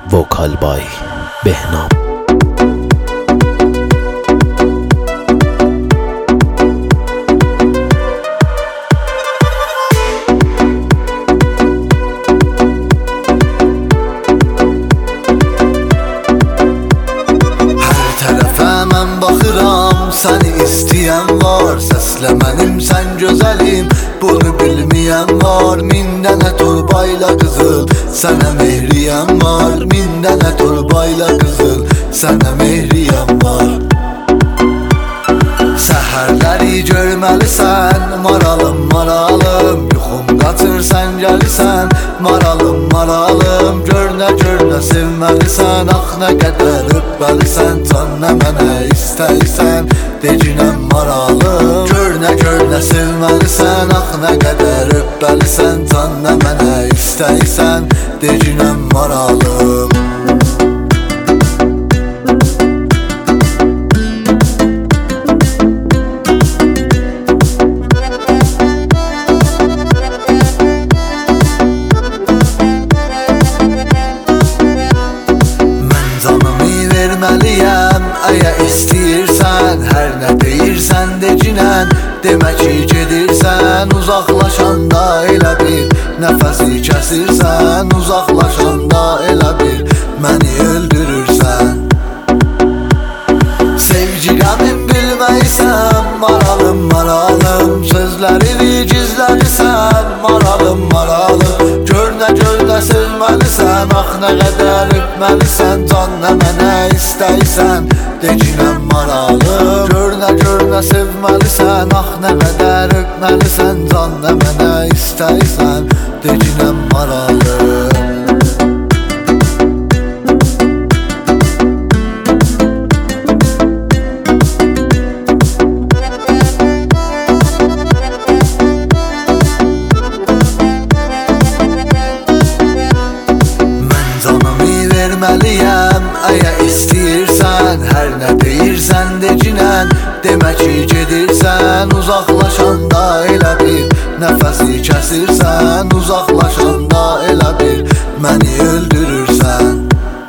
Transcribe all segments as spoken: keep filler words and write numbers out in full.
Vokal by Behnam. Baxıram, səni istəyən var, səslə mənim sən gözəlim, bunu bilməyən var. Min dənə torbayla qızıl, sənə mehriyəm var. Min dənə torbayla qızıl, sənə mehriyəm var. Səhərləri görməlisən, maralım, maralım, yuxum qaçır sən gəlirsən, maralım, maralım. Gör nə, gör nə sevməlisən, ax nə qədər öpməlisən, can nə mənə istəyirsən, decinəm maralım. Gör nə, gör nə sevməlisən, ax nə qədər öpməlisən, can nə mənə istəyirsən, decinəm maralım. Verməliyəm, əgər istəyirsən, hər nə deyirsən decinən, demək ki gedirsən. Uzaqlaşanda elə bir nəfəsi kəsirsən, uzaqlaşanda elə bir məni öldürürsən. Sevgi qəmin bilməysən, maralım, maralım, sözlərini gizlədirsən, maralım, maralım. Gör nə, gör nə sevməlisən, ax nə qədər öpməlisən, can nə mənə istəyirsən, decinəm maralım. Gör nə, gör nə sevməlisən, ax nə qədər öpməlisən, can nə mənə istəyirsən, decinəm maralım. Verməliyəm, əgər istəyirsən, hər nə deyirsən decinən, demək ki gedirsən. Uzaqlaşanda elə bir nəfəsi kəsirsən, uzaqlaşanda elə bir məni öldürürsən.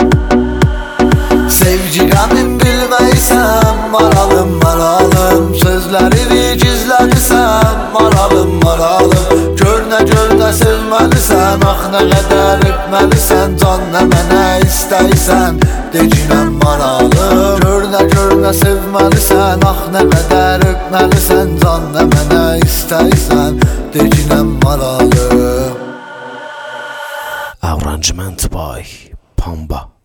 Sevgi qəmin bilməysən, maralım, maralım, sözlərini gizlədirsən, maralım, maralım. Gör nə, gör nə sevməlisən, ax nə qədər öpməlisən, can nə mənə istəyirsən, decinəm maralım. Gör nə, gör nə sevməlisən, ax nə qədər öpməlisən, can nə mənə istəyirsən, decinəm maralım. Arrangement by Pamba.